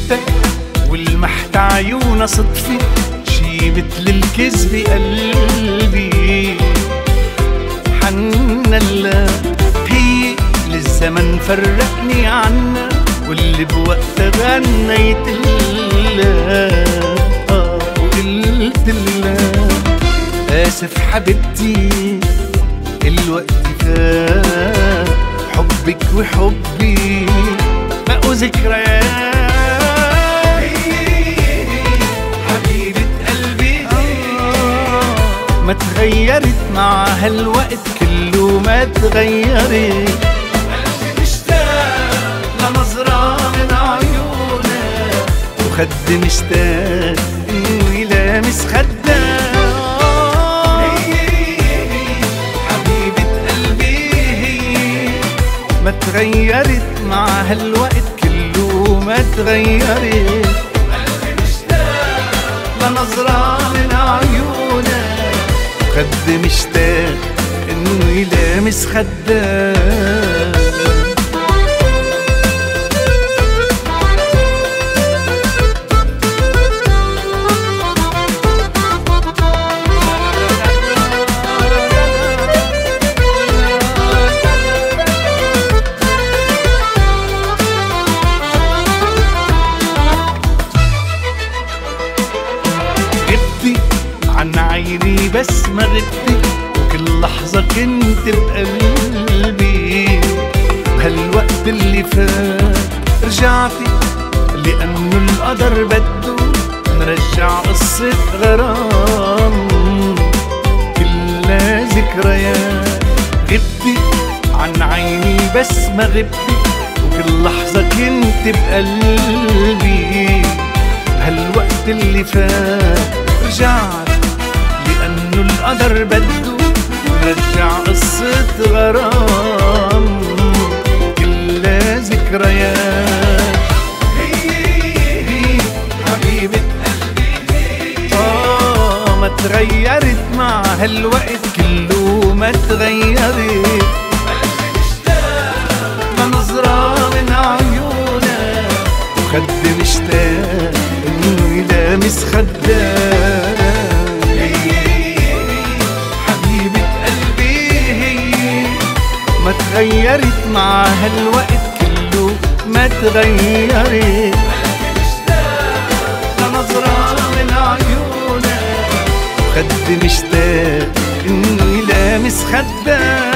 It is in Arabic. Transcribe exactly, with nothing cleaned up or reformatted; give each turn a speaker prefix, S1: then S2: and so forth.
S1: شفتك والمحت عيونا صدفة شي مثل الكذب قلبي حن الله هي للزمن فرقني عنا واللي بوقتها غنيت لها آه وقلت لها آسف حبيبتي الوقت فات حبك وحبي بقوا ذكريات حبيبة قلبي ما تغيرت مع هالوقت كله ما تغيرت قلبي مشتاق لنظرة من عيونك وخد مشتاق انه يلامس خدك ما تغيرت مع هالوقت كله ما تغيرت قلبي مشتاق لنظرة من عيونك خد مشتاق انه يلامس خدك عن عيني بس ما غبتي وكل لحظة كنت بقلبي بهالوقت اللي فات رجعتي لأنه القدر بده نرجع قصة غرام كلها ذكريات غبتي عن عيني بس ما غبتي وكل لحظة كنت بقلبي بهالوقت اللي فات رجعت لأنه القدر بده نرجع قصة غرام كلها ذكريات هي هي حبيبة قلبي آه ما تغيرت مع هالوقت كله ما تغيرت قلبي مشتاق لنظرة من عيونك وخد مشتاق انه يلامس خدك ما تغيرت مع هالوقت كله ما تغيرت قلبي مشتاق لنظرة من عيونك وخد مشتاق انه يلامس خدك